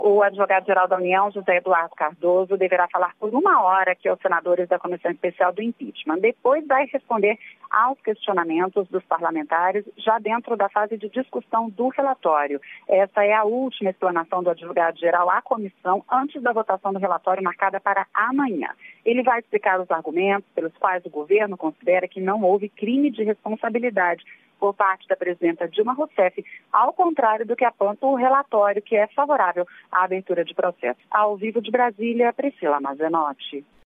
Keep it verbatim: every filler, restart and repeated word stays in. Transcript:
O advogado-geral da União, José Eduardo Cardoso, deverá falar por uma hora aqui aos senadores da Comissão Especial do Impeachment. Depois vai responder aos questionamentos dos parlamentares, já dentro da fase de discussão do relatório. Essa é a última explanação do advogado-geral à comissão antes da votação do relatório marcada para amanhã. Ele vai explicar os argumentos pelos quais o governo considera que não houve crime de responsabilidade por parte da presidenta Dilma Rousseff, ao contrário do que aponta o relatório, que é favorável à abertura de processo. Ao vivo de Brasília, Priscila Mazenotti.